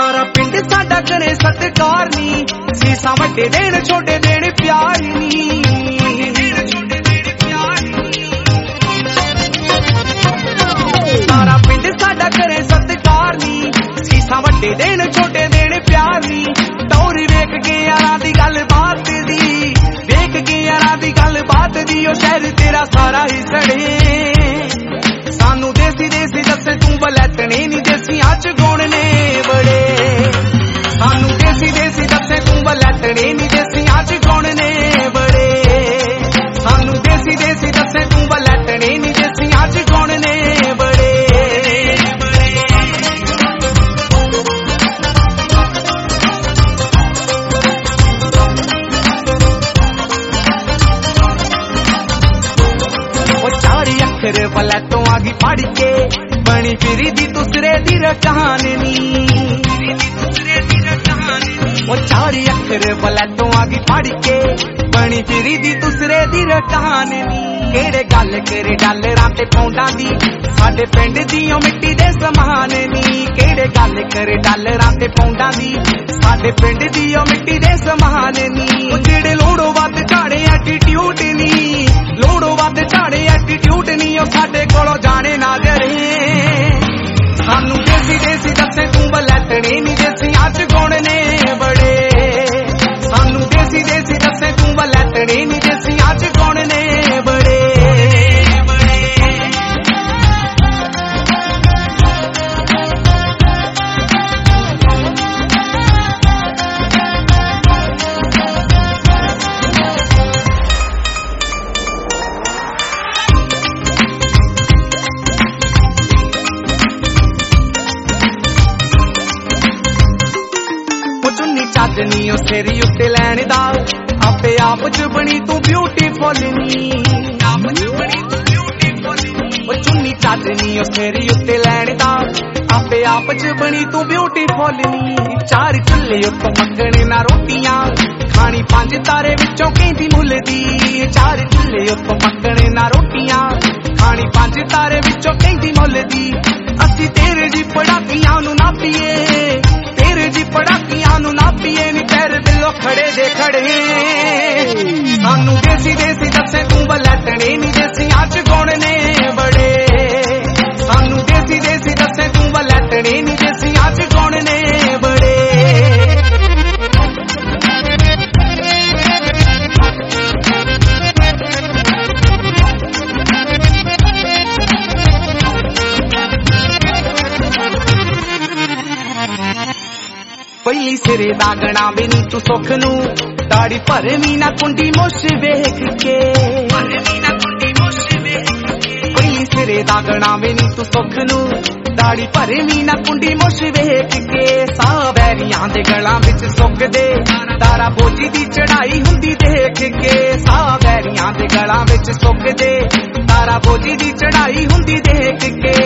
सारा पिंड साडा करे सत्कार नी, सीसा वड्डे देण छोटे देण प्यार नी। सारा पिंड साडा करे सत्कार नी, सीसा वड्डे देण छोटे देण प्यार नी। टौरी वेख के यारां दी गल बात दी, वेख के यारां दी गल बात दी, ओ शहर तेरा सारा ही सड़े। सानू देसी देसी दसे तू बलैतने नी, देसियां च गुण ने बड़े। सानू देसी देसी दसे तू बलैतने नी, देसियां च गुण ने बड़े। सानू देसी देसी दसे तू बलैतने नी, देसियां च गुण ने बड़े। अखर वलैतों आगी पढ़ के बनी फिरी दी दूसरे दी कहानी। वो चारी अखर वलैतों आगी पढ़ के बनी फिरी दी दूसरे दी कहानी। केड़े गल करे डालरां ते पौंडां दी, साडे पिंड दियों मिट्टी दे समान नी। केड़े गल करे डालरां ते पौंडां दी, साडे पिंड दियों मिट्टी दे समान नी। जेड़े लोड़ों वध झाड़े एटीट्यूड नी, लोड़ों वध झाड़े एटीट्यूड नी, ओ साडे कोलों जाने ना जरे। सानू देसी देसी दसे तू बलैतने नी, देसियां च गुण ने बड़े। सानू देसी देसी दसे तू बलैतने नी, देसियां च गुण ने बड़े। चादनी ओ सेरी उत्ते लैण दा, आपे आप च बनी तू ब्यूटीफुल नी। ओ चुन्नी चादनी ओ सेरी उत्ते लैण दा, आपे आप च बनी तू ब्यूटीफुल नी। चार चुल्ले उत्तों पकने ना रोटियां, खानी 5 तारे विचों कहंदी मुल दी। चार चुल्ले उत्तों पकने ना रोटियां, खानी 5 तारे विचों कहंदी मुल दी। असी तेरे जी पड़ाकियां नू ना पीए, तेरे जी पड़ाकियां नू ना पीए नी, पैर दिलों खड़े दे खड़े। सानू देसी देसी दसे तू बलैतने नी, देसियां च गुण ने बड़े। सानू देसी देसी दसे तू बलैतने नी, देसियां च गुण ने बड़े। पहली सिरे दागना भी नी तू सुख नू, दाड़ी भरवी ना कुंडी मुश वेख के। पहली सिरे दागना भी नी तू सुख नू, दाड़ी भरवी ना कुंडी मुश वेख के। साह बैरियां दे गलां विच सुक दे, तारा बोझी दी चढ़ाई हुंदी देख के। साह बैरियां दे गलां विच सुक दे, तारा बोझी दी चढ़ाई हुंदी देख के।